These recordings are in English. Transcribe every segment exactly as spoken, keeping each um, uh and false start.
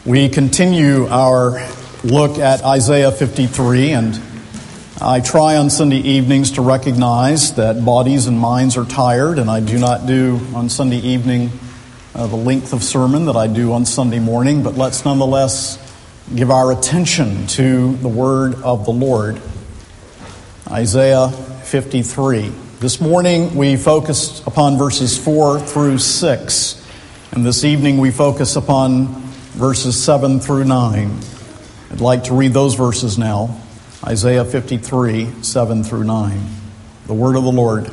We continue our look at Isaiah fifty-three, and I try on Sunday evenings to recognize that bodies and minds are tired, and I do not do on Sunday evening uh, the length of sermon that I do on Sunday morning, but let's nonetheless give our attention to the word of the Lord. Isaiah fifty-three. This morning we focused upon verses four through six, and this evening we focus upon verses seven through nine. I'd like to read those verses now. Isaiah fifty-three, seven through nine. The word of the Lord.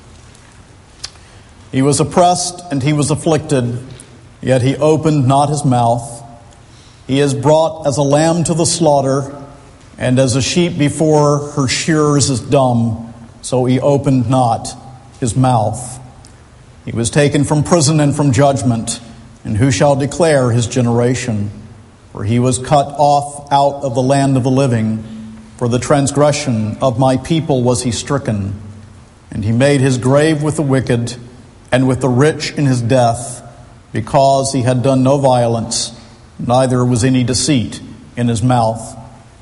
He was oppressed and he was afflicted, yet he opened not his mouth. He is brought as a lamb to the slaughter, and as a sheep before her shearers is dumb, so he opened not his mouth. He was taken from prison and from judgment, and who shall declare his generation? For he was cut off out of the land of the living. For the transgression of my people was he stricken. And he made his grave with the wicked, and with the rich in his death, because he had done no violence, neither was any deceit in his mouth.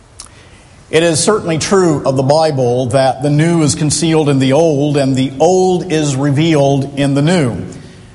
It is certainly true of the Bible that the new is concealed in the old, and the old is revealed in the new.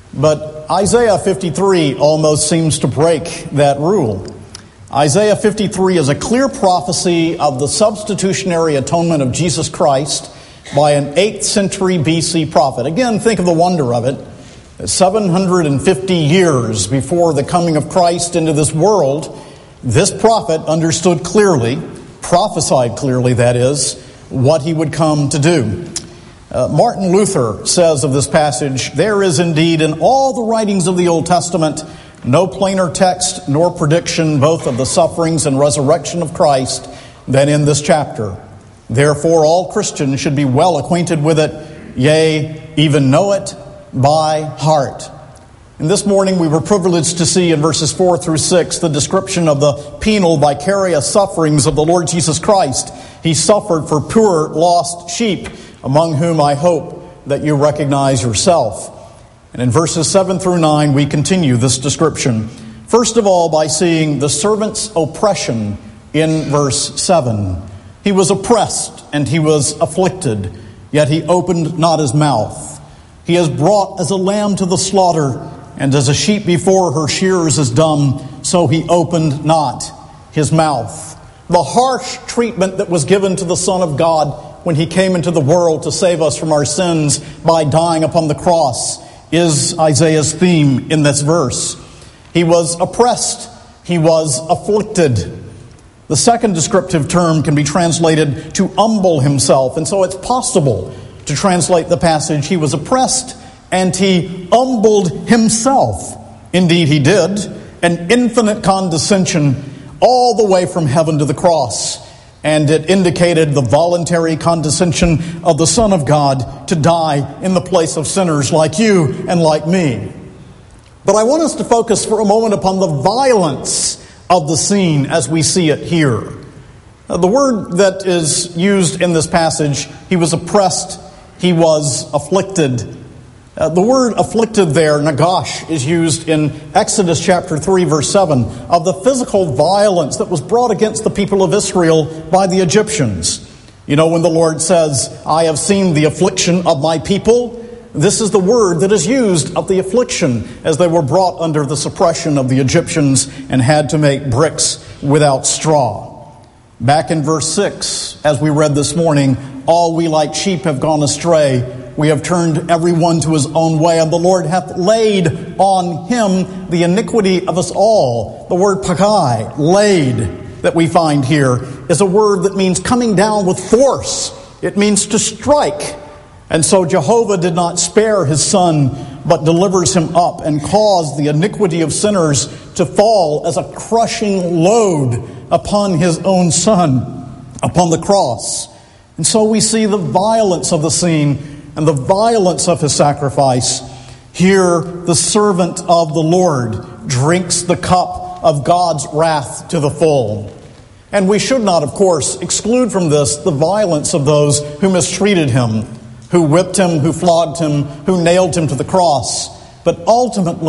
But Isaiah fifty-three almost seems to break that rule. Isaiah fifty-three is a clear prophecy of the substitutionary atonement of Jesus Christ by an eighth century B C prophet. Again, think of the wonder of it. seven hundred fifty years before the coming of Christ into this world, this prophet understood clearly, prophesied clearly, that is, what he would come to do. Uh, Martin Luther says of this passage, "There is indeed in all the writings of the Old Testament no plainer text nor prediction both of the sufferings and resurrection of Christ than in this chapter. Therefore all Christians should be well acquainted with it, yea, even know it by heart." And this morning we were privileged to see in verses four through six the description of the penal vicarious sufferings of the Lord Jesus Christ. He suffered for poor lost sheep, among whom I hope that you recognize yourself. And in verses seven through nine, we continue this description. First of all, by seeing the servant's oppression in verse seven. He was oppressed and he was afflicted, yet he opened not his mouth. He is brought as a lamb to the slaughter, and as a sheep before her shearers is dumb, so he opened not his mouth. The harsh treatment that was given to the Son of God when he came into the world to save us from our sins by dying upon the cross is Isaiah's theme in this verse. He was oppressed. He was afflicted. The second descriptive term can be translated to humble himself, and so it's possible to translate the passage, he was oppressed and he humbled himself. Indeed he did, an infinite condescension all the way from heaven to the cross. And it indicated the voluntary condescension of the Son of God to die in the place of sinners like you and like me. But I want us to focus for a moment upon the violence of the scene as we see it here. Now, the word that is used in this passage, he was oppressed, he was afflicted. Uh, the word afflicted there, nagash, is used in Exodus chapter three, verse seven, of the physical violence that was brought against the people of Israel by the Egyptians. You know, when the Lord says, "I have seen the affliction of my people," this is the word that is used of the affliction as they were brought under the suppression of the Egyptians and had to make bricks without straw. Back in verse six, as we read this morning, "All we like sheep have gone astray. We have turned every one to his own way, and the Lord hath laid on him the iniquity of us all." The word pagai, laid, that we find here, is a word that means coming down with force. It means to strike. And so Jehovah did not spare his Son, but delivers him up and caused the iniquity of sinners to fall as a crushing load upon his own Son, upon the cross. And so we see the violence of the scene and the violence of his sacrifice. Here, the servant of the Lord drinks the cup of God's wrath to the full. And we should not, of course, exclude from this the violence of those who mistreated him, who whipped him, who flogged him, who nailed him to the cross. But ultimately,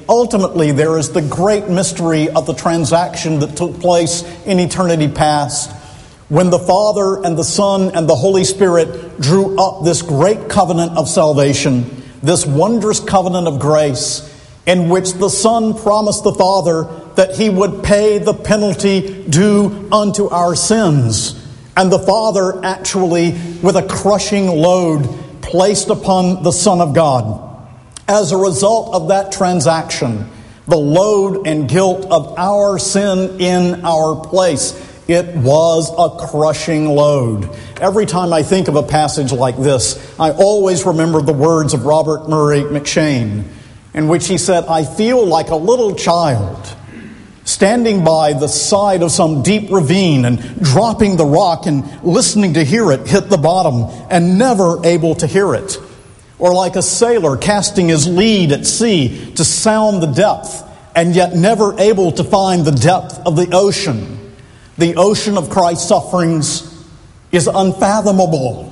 ultimately there is the great mystery of the transaction that took place in eternity past, when the Father and the Son and the Holy Spirit drew up this great covenant of salvation, this wondrous covenant of grace, in which the Son promised the Father that he would pay the penalty due unto our sins. And the Father actually, with a crushing load, placed upon the Son of God. As a result of that transaction, the load and guilt of our sin in our place, it was a crushing load. Every time I think of a passage like this, I always remember the words of Robert Murray McCheyne, in which he said, "I feel like a little child standing by the side of some deep ravine and dropping the rock and listening to hear it hit the bottom and never able to hear it. Or like a sailor casting his lead at sea to sound the depth and yet never able to find the depth of the ocean. The ocean of Christ's sufferings is unfathomable."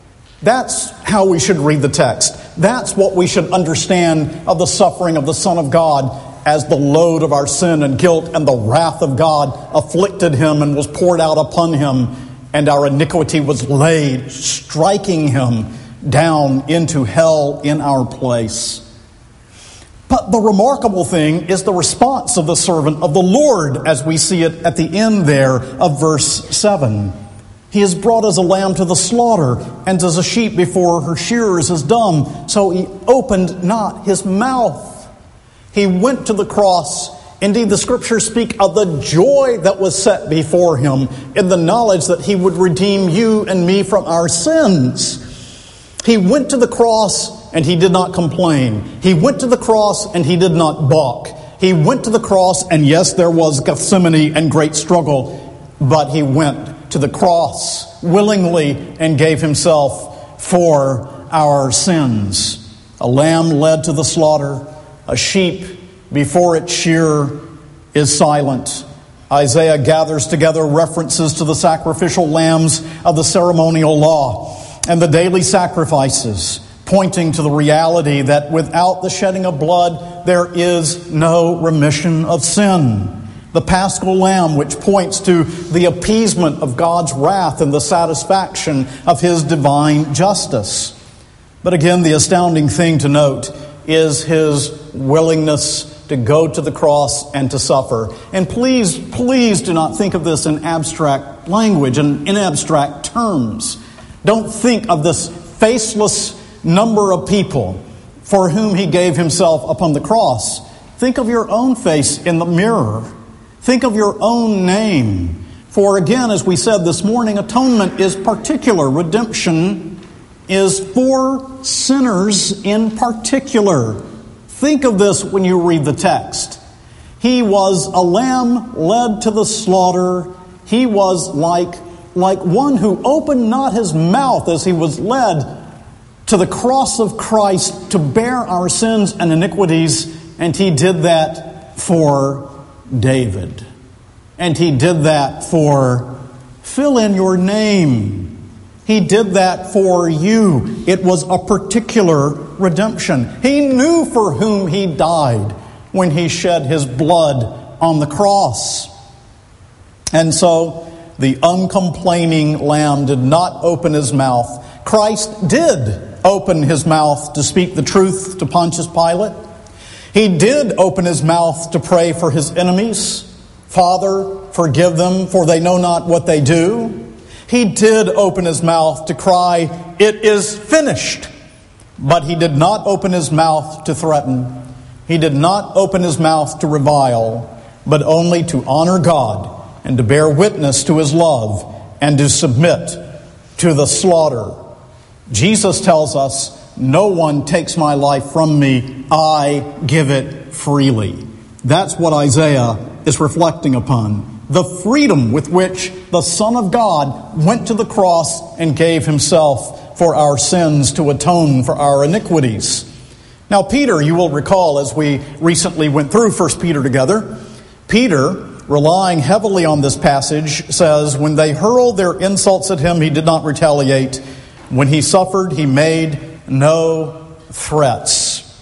That's how we should read the text. That's what we should understand of the suffering of the Son of God, as the load of our sin and guilt and the wrath of God afflicted him and was poured out upon him, and our iniquity was laid, striking him down into hell in our place. But the remarkable thing is the response of the servant of the Lord, as we see it at the end there of verse seven. "He is brought as a lamb to the slaughter, and as a sheep before her shearers is dumb, so he opened not his mouth." He went to the cross. Indeed, the Scriptures speak of the joy that was set before him in the knowledge that he would redeem you and me from our sins. He went to the cross and he did not complain. He went to the cross and he did not balk. He went to the cross, and yes, there was Gethsemane and great struggle, but he went to the cross willingly and gave himself for our sins. A lamb led to the slaughter. A sheep before its shearer is silent. Isaiah gathers together references to the sacrificial lambs of the ceremonial law and the daily sacrifices, pointing to the reality that without the shedding of blood, there is no remission of sin. The paschal lamb, which points to the appeasement of God's wrath and the satisfaction of his divine justice. But again, the astounding thing to note is his willingness to go to the cross and to suffer. And please, please do not think of this in abstract language and in abstract terms. Don't think of this faceless number of people for whom he gave himself upon the cross. Think of your own face in the mirror. Think of your own name. For again, as we said this morning, atonement is particular. Redemption is for sinners in particular. Think of this when you read the text. He was a lamb led to the slaughter. He was like, like one who opened not his mouth as he was led to the cross of Christ to bear our sins and iniquities. And he did that for David. And he did that for, fill in your name. He did that for you. It was a particular redemption. He knew for whom he died when he shed his blood on the cross. And so the uncomplaining lamb did not open his mouth. Christ did open his mouth to speak the truth to Pontius Pilate. He did open his mouth to pray for his enemies. "Father, forgive them, for they know not what they do." He did open his mouth to cry, "It is finished." But he did not open his mouth to threaten. He did not open his mouth to revile, but only to honor God and to bear witness to his love and to submit to the slaughter. Jesus tells us, "No one takes my life from me. I give it freely." That's what Isaiah is reflecting upon. The freedom with which the Son of God went to the cross and gave himself for our sins to atone for our iniquities. Now, Peter, you will recall as we recently went through First Peter together, Peter, relying heavily on this passage, says, when they hurled their insults at him, he did not retaliate. When he suffered, he made no threats.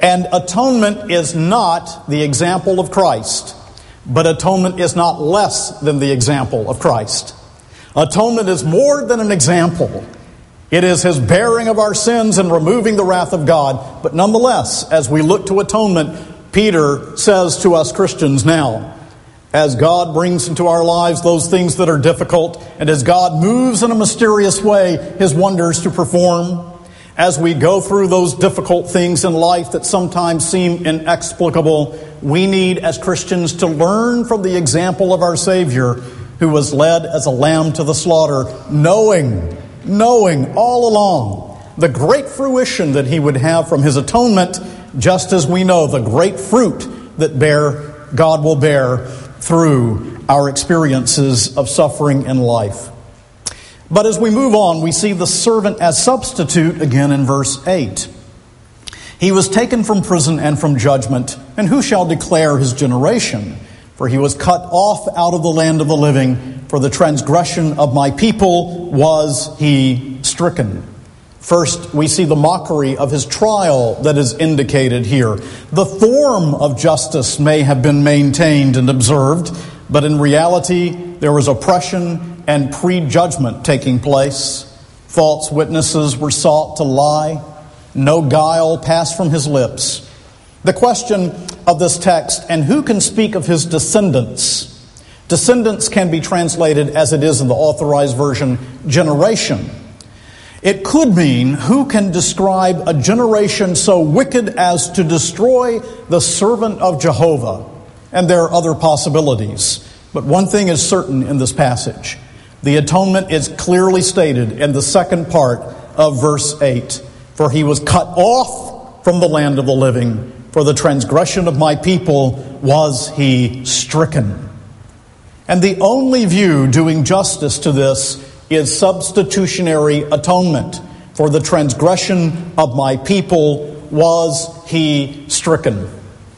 And atonement is not the example of Christ, but atonement is not less than the example of Christ. Atonement is more than an example. It is his bearing of our sins and removing the wrath of God. But nonetheless, as we look to atonement, Peter says to us Christians now, as God brings into our lives those things that are difficult, and as God moves in a mysterious way his wonders to perform, as we go through those difficult things in life that sometimes seem inexplicable, we need as Christians to learn from the example of our Savior, who was led as a lamb to the slaughter, knowing, knowing all along the great fruition that he would have from his atonement, just as we know the great fruit that bear God will bear through our experiences of suffering in life. But as we move on, we see the servant as substitute again in verse eight. He was taken from prison and from judgment, and who shall declare his generation? For he was cut off out of the land of the living. For the transgression of my people was he stricken. First, we see the mockery of his trial that is indicated here. The form of justice may have been maintained and observed, but in reality, there was oppression and prejudgment taking place. False witnesses were sought to lie. No guile passed from his lips. The question of this text, and who can speak of his descendants? Descendants can be translated, as it is in the Authorized Version, generation. It could mean, who can describe a generation so wicked as to destroy the servant of Jehovah? And there are other possibilities. But one thing is certain in this passage. The atonement is clearly stated in the second part of verse eight. For he was cut off from the land of the living. For the transgression of my people was he stricken. And the only view doing justice to this is substitutionary atonement. For the transgression of my people was he stricken.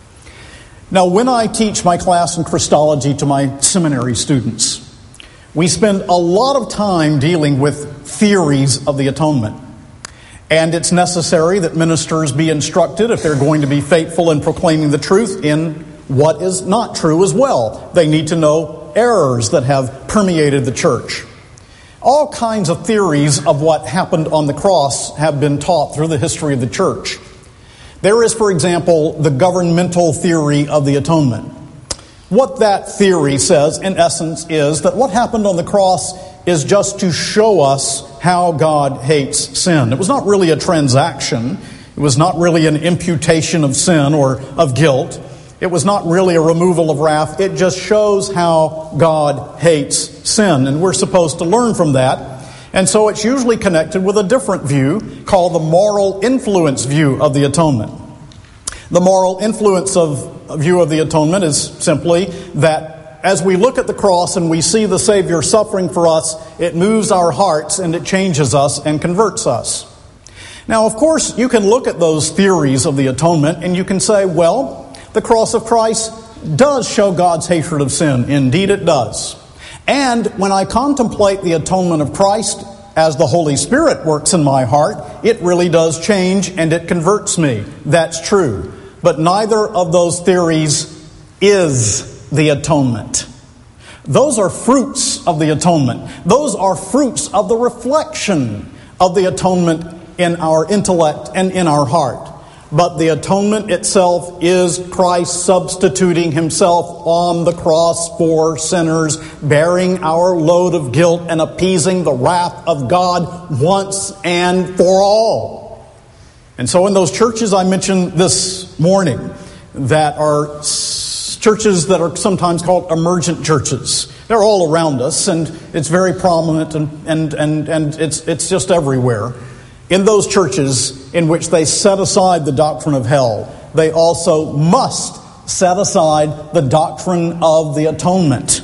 Now, when I teach my class in Christology to my seminary students, we spend a lot of time dealing with theories of the atonement. And it's necessary that ministers be instructed, if they're going to be faithful in proclaiming the truth, in what is not true as well. They need to know errors that have permeated the church. All kinds of theories of what happened on the cross have been taught through the history of the church. There is, for example, the governmental theory of the atonement. What that theory says, in essence, is that what happened on the cross is just to show us how God hates sin. It was not really a transaction. It was not really an imputation of sin or of guilt. It was not really a removal of wrath. It just shows how God hates sin. And we're supposed to learn from that. And so it's usually connected with a different view called the moral influence view of the atonement. The moral influence of a view of the atonement is simply that as we look at the cross and we see the Savior suffering for us, it moves our hearts and it changes us and converts us. Now, of course, you can look at those theories of the atonement and you can say, well, the cross of Christ does show God's hatred of sin. Indeed, it does. And when I contemplate the atonement of Christ as the Holy Spirit works in my heart, it really does change and it converts me. That's true. But neither of those theories is the atonement. Those are fruits of the atonement. Those are fruits of the reflection of the atonement in our intellect and in our heart. But the atonement itself is Christ substituting himself on the cross for sinners, bearing our load of guilt and appeasing the wrath of God once and for all. And so in those churches I mentioned this morning that are churches that are sometimes called emergent churches, they're all around us and it's very prominent and, and, and, and it's, it's just everywhere. In those churches in which they set aside the doctrine of hell, they also must set aside the doctrine of the atonement.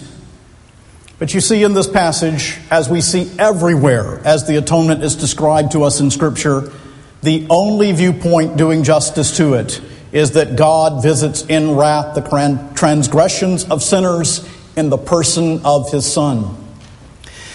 But you see in this passage, as we see everywhere as the atonement is described to us in Scripture, the only viewpoint doing justice to it is that God visits in wrath the transgressions of sinners in the person of his Son.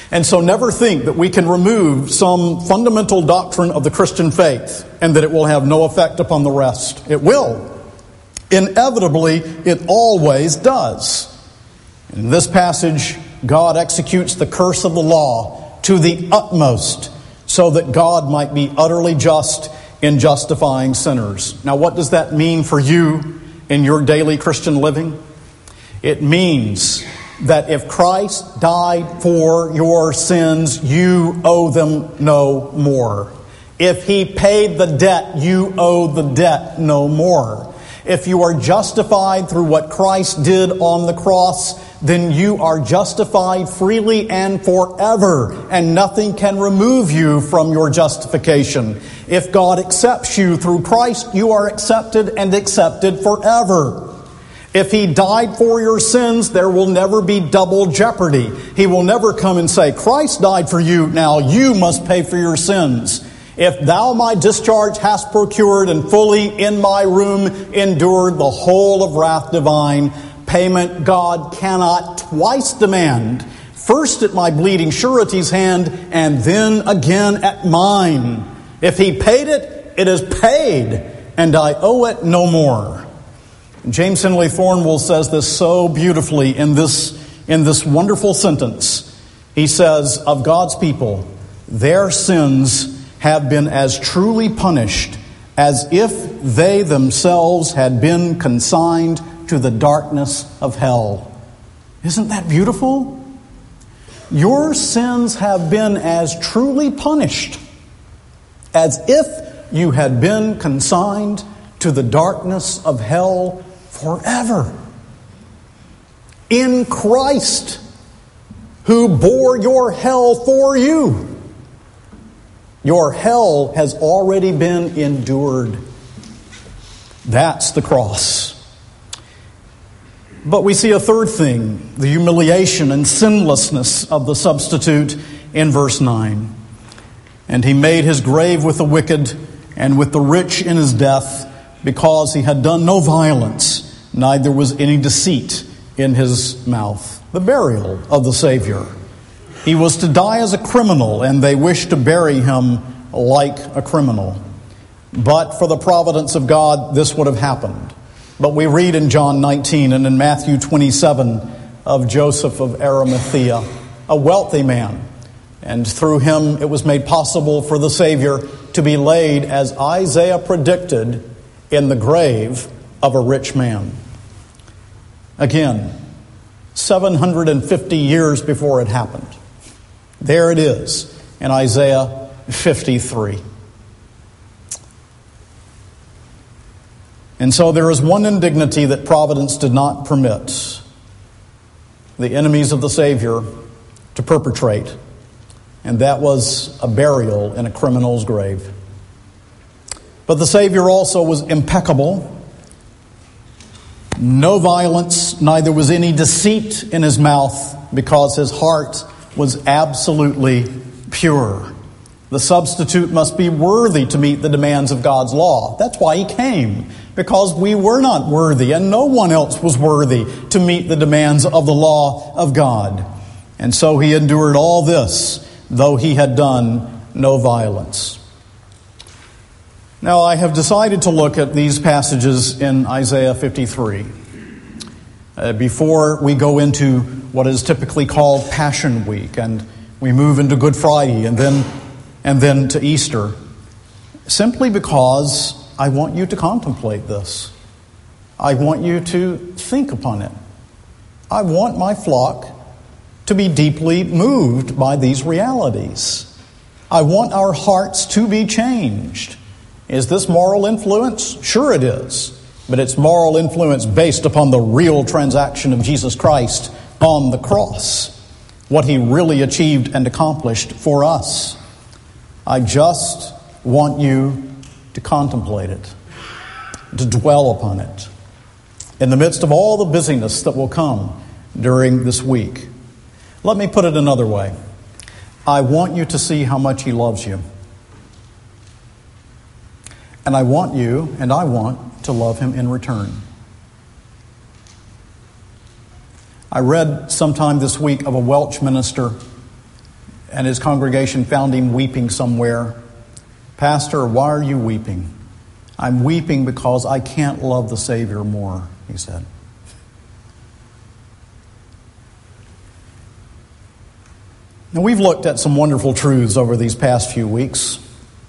And so never think that we can remove some fundamental doctrine of the Christian faith and that it will have no effect upon the rest. It will. Inevitably, it always does. In this passage, God executes the curse of the law to the utmost so that God might be utterly just in justifying sinners. Now, what does that mean for you in your daily Christian living? It means that if Christ died for your sins, you owe them no more. If He paid the debt, you owe the debt no more. If you are justified through what Christ did on the cross, then you are justified freely and forever, and nothing can remove you from your justification. If God accepts you through Christ, you are accepted and accepted forever. If He died for your sins, there will never be double jeopardy. He will never come and say, Christ died for you, now you must pay for your sins. If thou my discharge hast procured and fully in my room endured the whole of wrath divine, payment God cannot twice demand, first at my bleeding surety's hand, and then again at mine. If He paid it, it is paid, and I owe it no more. James Henley Thornwell says this so beautifully in this, in this wonderful sentence. He says, of God's people, their sins have been as truly punished as if they themselves had been consigned to the darkness of hell. Isn't that beautiful? Your sins have been as truly punished as if you had been consigned to the darkness of hell forever. In Christ, who bore your hell for you. Your hell has already been endured. That's the cross. But we see a third thing, the humiliation and sinlessness of the substitute in verse nine. And He made His grave with the wicked and with the rich in his death, because he had done no violence, neither was any deceit in his mouth. The burial of the Savior. He was to die as a criminal, and they wished to bury Him like a criminal. But for the providence of God, this would have happened. But we read in John nineteen and in Matthew twenty-seven of Joseph of Arimathea, a wealthy man. And through him it was made possible for the Savior to be laid, as Isaiah predicted, in the grave of a rich man. Again, seven hundred fifty years before it happened. There it is in Isaiah fifty-three. And so there is one indignity that providence did not permit the enemies of the Savior to perpetrate, and that was a burial in a criminal's grave. But the Savior also was impeccable. No violence, neither was any deceit in His mouth, because His heart was absolutely pure. The substitute must be worthy to meet the demands of God's law. That's why He came, because we were not worthy, and no one else was worthy to meet the demands of the law of God. And so He endured all this, though He had done no violence. Now, I have decided to look at these passages in Isaiah fifty-three uh, before we go into what is typically called Passion Week, and we move into Good Friday and then and then to Easter, simply because I want you to contemplate this. I want you to think upon it. I want my flock to be deeply moved by these realities. I want our hearts to be changed. Is this moral influence? Sure it is. But it's moral influence based upon the real transaction of Jesus Christ on the cross. What He really achieved and accomplished for us. I just want you to contemplate it, to dwell upon it, in the midst of all the busyness that will come during this week. Let me put it another way. I want you to see how much He loves you. And I want you, and I want to love Him in return. I read sometime this week of a Welsh minister and his congregation found him weeping somewhere. "Pastor, why are you weeping?" "I'm weeping because I can't love the Savior more," he said. Now, we've looked at some wonderful truths over these past few weeks.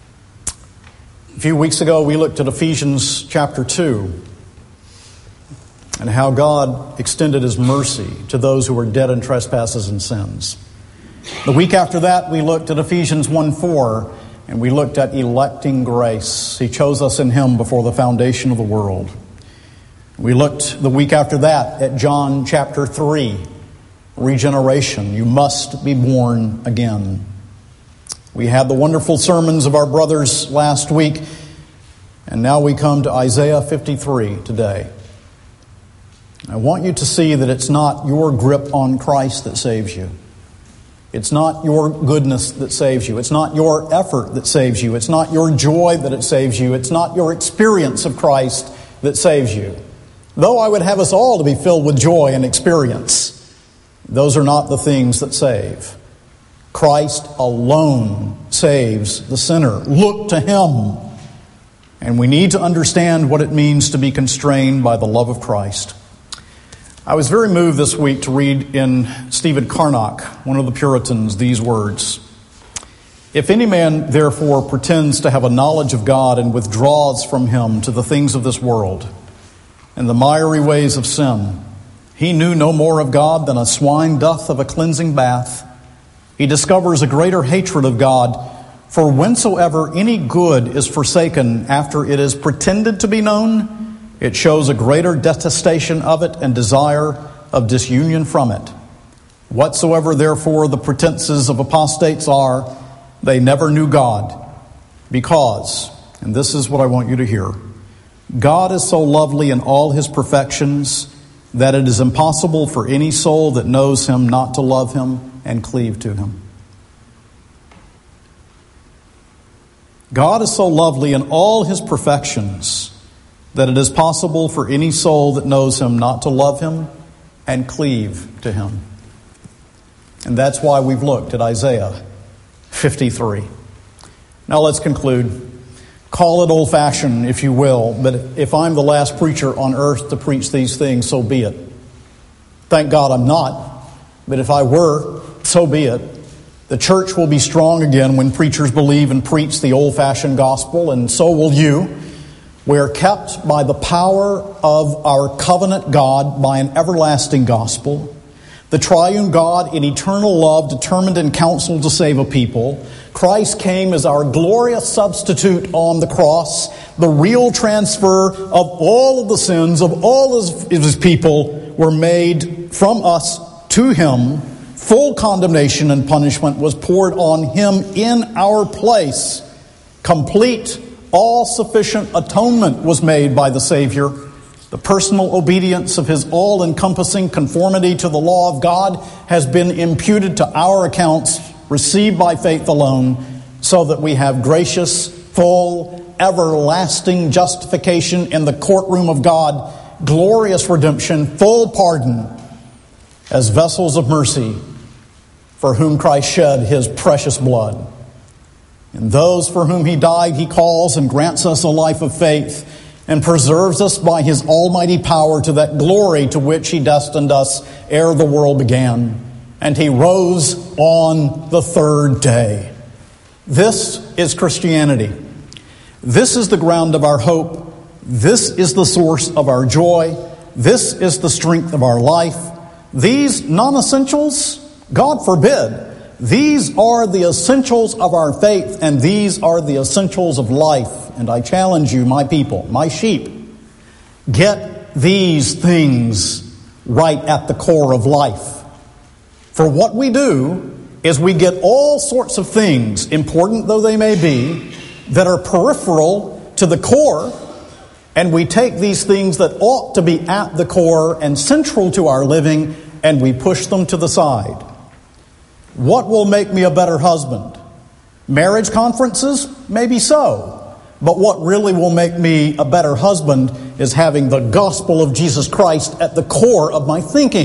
A few weeks ago, we looked at Ephesians chapter two and how God extended his mercy to those who were dead in trespasses and sins. The week after that, we looked at Ephesians one four, and we looked at electing grace. He chose us in him before the foundation of the world. We looked the week after that at John chapter three, regeneration. You must be born again. We had the wonderful sermons of our brothers last week, and now we come to Isaiah fifty-three today. I want you to see that it's not your grip on Christ that saves you. It's not your goodness that saves you. It's not your effort that saves you. It's not your joy that it saves you. It's not your experience of Christ that saves you. Though I would have us all to be filled with joy and experience, those are not the things that save. Christ alone saves the sinner. Look to him. And we need to understand what it means to be constrained by the love of Christ. I was very moved this week to read in Stephen Carnock, one of the Puritans, these words. "If any man therefore pretends to have a knowledge of God and withdraws from him to the things of this world and the miry ways of sin, he knew no more of God than a swine doth of a cleansing bath. He discovers a greater hatred of God, for whensoever any good is forsaken after it is pretended to be known, it shows a greater detestation of it and desire of disunion from it. Whatsoever therefore the pretenses of apostates are, they never knew God, because," and this is what I want you to hear, "God is so lovely in all his perfections that it is impossible for any soul that knows him not to love him and cleave to him." God is so lovely in all his perfections that it is possible for any soul that knows him not to love him and cleave to him. And that's why we've looked at Isaiah fifty-three. Now let's conclude. Call it old-fashioned, if you will, but if I'm the last preacher on earth to preach these things, so be it. Thank God I'm not, but if I were, so be it. The church will be strong again when preachers believe and preach the old-fashioned gospel, and so will you. We are kept by the power of our covenant God by an everlasting gospel. The triune God in eternal love determined in counsel to save a people. Christ came as our glorious substitute on the cross, the real transfer of all of the sins of all of his people were made from us to him. Full condemnation and punishment was poured on him in our place. Complete, all-sufficient atonement was made by the Savior. The personal obedience of his all-encompassing conformity to the law of God has been imputed to our accounts, received by faith alone, so that we have gracious, full, everlasting justification in the courtroom of God, glorious redemption, full pardon, as vessels of mercy for whom Christ shed his precious blood. And those for whom he died, he calls and grants us a life of faith and preserves us by his almighty power to that glory to which he destined us ere the world began. And he rose on the third day. This is Christianity. This is the ground of our hope. This is the source of our joy. This is the strength of our life. These non-essentials, God forbid, these are the essentials of our faith, and these are the essentials of life. And I challenge you, my people, my sheep, get these things right at the core of life. For what we do is we get all sorts of things, important though they may be, that are peripheral to the core, and we take these things that ought to be at the core and central to our living, and we push them to the side. What will make me a better husband? Marriage conferences? Maybe so. But what really will make me a better husband is having the gospel of Jesus Christ at the core of my thinking.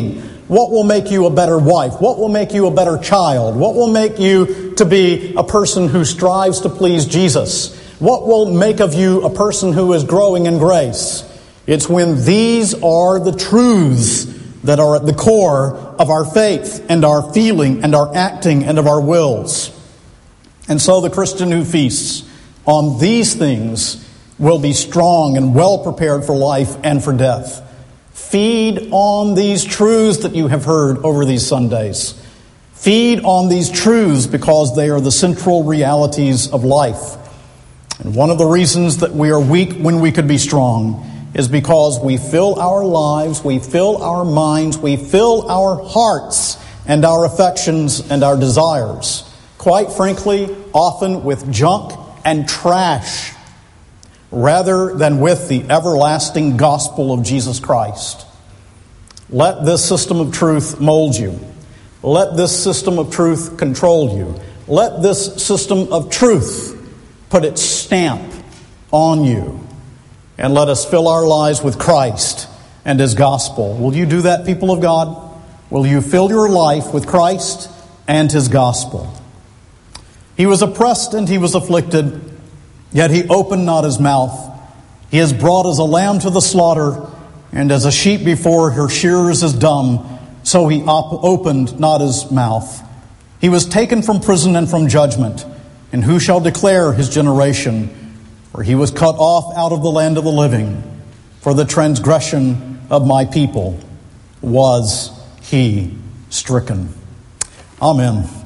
What will make you a better wife? What will make you a better child? What will make you to be a person who strives to please Jesus? What will make of you a person who is growing in grace? It's when these are the truths that are at the core of our faith and our feeling and our acting and of our wills. And so the Christian who feasts on these things will be strong and well prepared for life and for death. Feed on these truths that you have heard over these Sundays. Feed on these truths because they are the central realities of life. And one of the reasons that we are weak when we could be strong is because we fill our lives, we fill our minds, we fill our hearts and our affections and our desires, quite frankly, often with junk and trash, rather than with the everlasting gospel of Jesus Christ. Let this system of truth mold you. Let this system of truth control you. Let this system of truth put its stamp on you. And let us fill our lives with Christ and His gospel. Will you do that, people of God? Will you fill your life with Christ and His gospel? He was oppressed and He was afflicted, yet He opened not His mouth. He is brought as a lamb to the slaughter, and as a sheep before her shearers is dumb, so He op- opened not His mouth. He was taken from prison and from judgment, and who shall declare His generation? For He was cut off out of the land of the living. For the transgression of my people was He stricken. Amen.